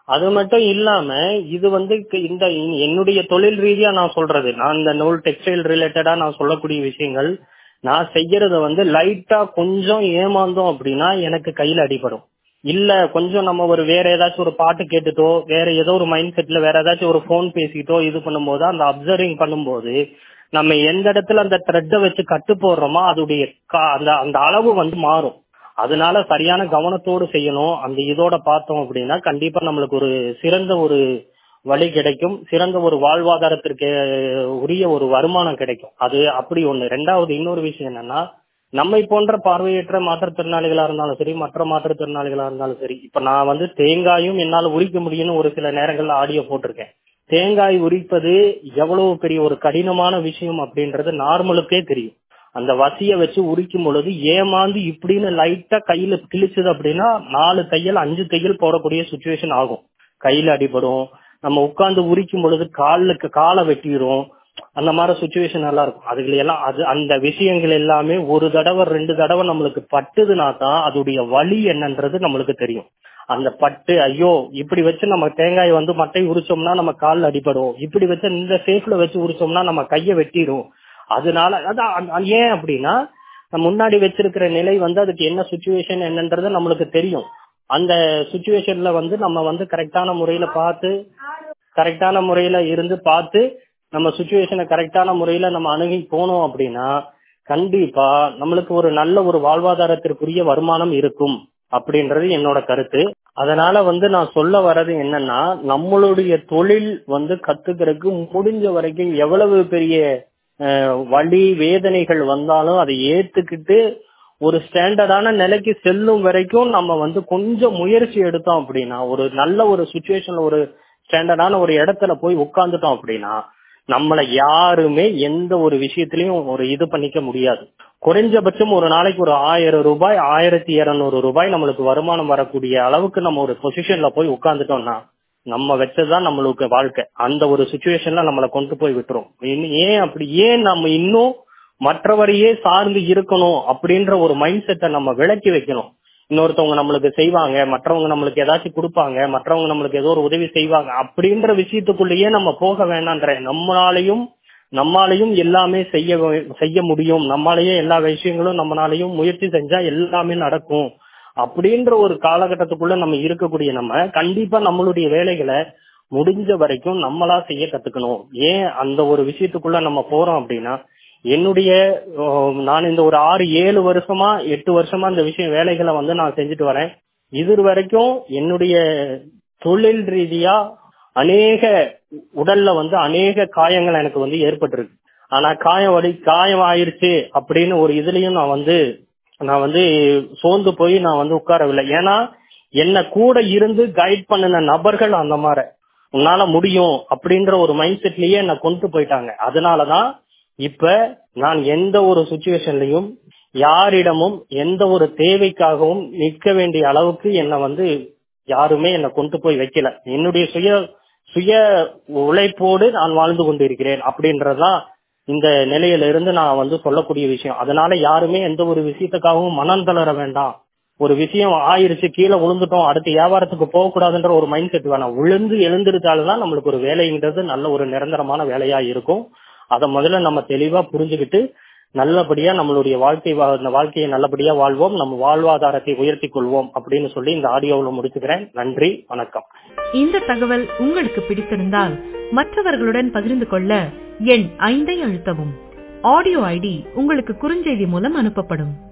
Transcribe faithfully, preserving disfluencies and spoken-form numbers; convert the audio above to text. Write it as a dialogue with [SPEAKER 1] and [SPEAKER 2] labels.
[SPEAKER 1] அது மட்டும் இல்லாம இது வந்து க- இந்த என்னுடைய தொழில் ரீதியா நான் சொல்றது, நான் இந்த நூல் டெக்ஸ்டைல் ரிலேட்டடா நான் சொல்லக்கூடிய விஷயங்கள், நான் செய்யறத வந்து லைட்டா கொஞ்சம் ஏமாந்தோம் அப்படின்னா எனக்கு கையில அடிபடும். இல்ல கொஞ்சம் நம்ம ஒரு வேற ஏதாச்சும் ஒரு பாட்டு கேட்டுட்டோ, வேற ஏதோ ஒரு மைண்ட் செட்ல வேற ஏதாச்சும் ஒரு போன் பேசிட்டோ இது பண்ணும்போது, அந்த அப்சர்விங் பண்ணும்போது நம்ம எந்த இடத்துல அந்த த்ரெட்டை வச்சு கட்டு போடுறோமோ அதோடைய கா- அந்த அந்த அளவு வந்து மாறும். அதனால சரியான கவனத்தோடு செய்யணும். அந்த இதோட பார்த்தோம் அப்படின்னா கண்டிப்பா நம்மளுக்கு ஒரு சிறந்த ஒரு வழி கிடைக்கும், சிறந்த ஒரு வாழ்வாதாரத்திற்கு உரிய ஒரு வருமானம் கிடைக்கும். அது அப்படி ஒண்ணு. ரெண்டாவது இன்னொரு விஷயம் என்னன்னா, நம்மை போன்ற பார்வையற்ற மாற்றுத்திறனாளிகளா இருந்தாலும் சரி, மற்ற மாற்றுத்திறனாளிகளா இருந்தாலும் சரி, இப்ப நான் வந்து தேங்காயும் என்னால உரிக்க முடியும்னு ஒரு சில நேரங்கள்ல ஆடியோ போட்டிருக்கேன். தேங்காய் உரிப்பது எவ்வளவு பெரிய ஒரு கடினமான விஷயம் அப்படின்றது நார்மலுக்கே தெரியும். அந்த வசிய வச்சு உரிக்கும் பொழுது ஏமாந்து இப்படின்னு லைட்டா கையில கிழிச்சது அப்படின்னா நாலு தையல் அஞ்சு தையல் போடக்கூடிய சுச்சுவேஷன் ஆகும். கையில அடிபடும். நம்ம உட்கார்ந்து உரிக்கும் பொழுது காலுக்கு காலை வெட்டிடும். அந்த மாதிரி சுச்சுவேஷன் எல்லாம் இருக்கும். அதுல எல்லாம் அது அந்த விஷயங்கள் எல்லாமே ஒரு தடவை ரெண்டு தடவை நம்மளுக்கு பட்டுதுன்னா தான் அதோடைய வலி என்னன்றது நம்மளுக்கு தெரியும். அந்த பட்டு ஐயோ இப்படி வச்சு நம்ம தேங்காய் வந்து மட்டை உரிச்சோம்னா நம்ம கால்ல அடிபடும், இப்படி வச்சு இந்த சேஃப்ல வச்சு உரிச்சோம்னா நம்ம கையை வெட்டிடும். அதனால அதான் அந்த- அது ஏன் அப்படின்னா நம்ம முன்னாடி வச்சிருக்கிற நிலை வந்து அதுக்கு என்ன சுச்சுவேஷன் என்னன்றது நம்மளுக்கு தெரியும். அந்த சுச்சுவேஷன்ல வந்து நம்ம வந்து கரெக்டான முறையில பார்த்து கரெக்டான முறையில இருந்து பார்த்து நம்ம சுச்சுவேஷனை கரெக்டான முறையில நம்ம அணுகி போனோம் அப்படின்னா கண்டிப்பா நம்மளுக்கு ஒரு நல்ல ஒரு வாழ்வாதாரத்திற்குரிய வருமானம் இருக்கும் அப்படின்றது என்னோட கருத்து. அதனால வந்து நான் சொல்ல வர்றது என்னன்னா, நம்மளுடைய தொழில் வந்து கத்துக்கிறதுக்கு முடிஞ்ச வரைக்கும் எவ்வளவு பெரிய அஹ், வலி வேதனைகள் வந்தாலும் அதை ஏத்துக்கிட்டு ஒரு ஸ்டாண்டர்டான நிலைக்கு செல்லும் வரைக்கும் நம்ம வந்து கொஞ்சம் முயற்சி எடுத்தோம் அப்படின்னா, ஒரு நல்ல ஒரு சுச்சுவேஷன்ல ஒரு ஸ்டாண்டர்டான ஒரு இடத்துல போய் உட்கார்ந்துட்டோம் அப்படின்னா நம்மள யாருமே எந்த ஒரு விஷயத்திலயும் ஒரு இது பண்ணிக்க முடியாது. குறைஞ்சபட்சம் ஒரு நாளைக்கு ஒரு ஆயிரம் ரூபாய் ஆயிரத்தி இருநூறு ரூபாய் நம்மளுக்கு வருமானம் வரக்கூடிய அளவுக்கு நம்ம ஒரு பொசிஷன்ல போய் உட்கார்ந்துட்டோம்னா நம்ம வச்சதுதான் நம்மளுக்கு வாழ்க்கை. அந்த ஒரு சுச்சுவேஷன்ல நம்மளை கொண்டு போய் விட்டுரும். இனி- ஏன் அப்படி ஏன் நம்ம இன்னும் மற்றவரையே சார்ந்து இருக்கணும் அப்படின்ற ஒரு மைண்ட் செட்டை நம்ம விலக்கி வைக்கணும். இன்னொருத்தவங்க நம்மளுக்கு செய்வாங்க, மற்றவங்க நம்மளுக்கு ஏதாச்சும் கொடுப்பாங்க, மற்றவங்க நம்மளுக்கு ஏதோ ஒரு உதவி செய்வாங்க அப்படின்ற விஷயத்துக்குள்ளேயே நம்ம போக வேண்டான்ற. நம்மளாலையும் நம்மாலையும் எல்லாமே செய்ய வே- செய்ய முடியும், நம்மளாலேயே எல்லா விஷயங்களும் நம்மளாலையும் முயற்சி செஞ்சா எல்லாமே நடக்கும் அப்படின்ற ஒரு காலகட்டத்துக்குள்ள நம்ம இருக்கக்கூடிய நம்ம கண்டிப்பா நம்மளுடைய வேலைகளை முடிஞ்ச வரைக்கும் நம்மளா செய்ய கத்துக்கணும். ஏன் அந்த ஒரு விஷயத்துக்குள்ள நம்ம போறோம் அப்படின்னா, என்னுடைய அஹ், நான் இந்த ஒரு ஆறு ஏழு வருஷமா எட்டு வருஷமா இந்த விஷயம் வேலைகளை வந்து நான் செஞ்சுட்டு வரேன். இது வரைக்கும் என்னுடைய தொழில் ரீதியா அநேக உடல்ல வந்து அநேக காயங்கள் எனக்கு வந்து ஏற்பட்டிருக்கு. ஆனா காயம் வலி காயம் ஆயிருச்சு அப்படின்னு ஒரு இதுலயும் நான் வந்து நான் வந்து சோர்ந்து போய் நான் வந்து உட்காரவில்லை. ஏன்னா என்ன கூட இருந்து கைட் பண்ணின நபர்கள் அந்த மாதிரி உன்னால முடியும் அப்படின்ற ஒரு மைண்ட் செட்லயே என்ன கொண்டு போயிட்டாங்க. அதனாலதான் இப்ப நான் எந்த ஒரு சுச்சுவேஷன்லயும் யாரிடமும் எந்த ஒரு தேவைக்காகவும் நிற்க வேண்டிய அளவுக்கு என்ன வந்து யாருமே என்ன கொண்டு போய் வைக்கல. என்னுடைய சுய சுய உழைப்போடு நான் வாழ்ந்து கொண்டிருக்கிறேன் அப்படின்றதுதான் இந்த நிலையில இருந்து நான் வந்து சொல்லக்கூடிய விஷயம். அதனால யாருமே எந்த ஒரு விஷயத்துக்காகவும் மனம் தளர வேண்டாம். ஒரு விஷயம் ஆயிருச்சு, கீழே விழுந்துட்டோம், அடுத்த வியாபாரத்துக்கு போக கூடாதுன்ற ஒரு மைண்ட் செட் வேணாம். விழுந்து எழுந்திருச்சால்தான் நம்மளுக்கு ஒரு வேலைங்கிறது நல்ல ஒரு நிரந்தரமான வேலையா இருக்கும். அதை முதல்ல நம்ம தெளிவா புரிஞ்சுக்கிட்டு நல்லபடியா நம்மளுடைய வாழ்க்கை வா- இந்த வாழ்க்கையை நல்லபடியா வாழ்வோம், நம்ம வாழ்வாதாரத்தை உயர்த்தி கொள்வோம் அப்படின்னு சொல்லி இந்த ஆடியோவில் முடிச்சுக்கிறேன். நன்றி, வணக்கம்.
[SPEAKER 2] இந்த தகவல் உங்களுக்கு பிடித்திருந்தால் மற்றவர்களுடன் பகிர்ந்து கொள்ள எண் ஐந்தை அழுத்தவும். ஆடியோ ஐடி உங்களுக்கு குறுஞ்செய்தி மூலம் அனுப்பப்படும்.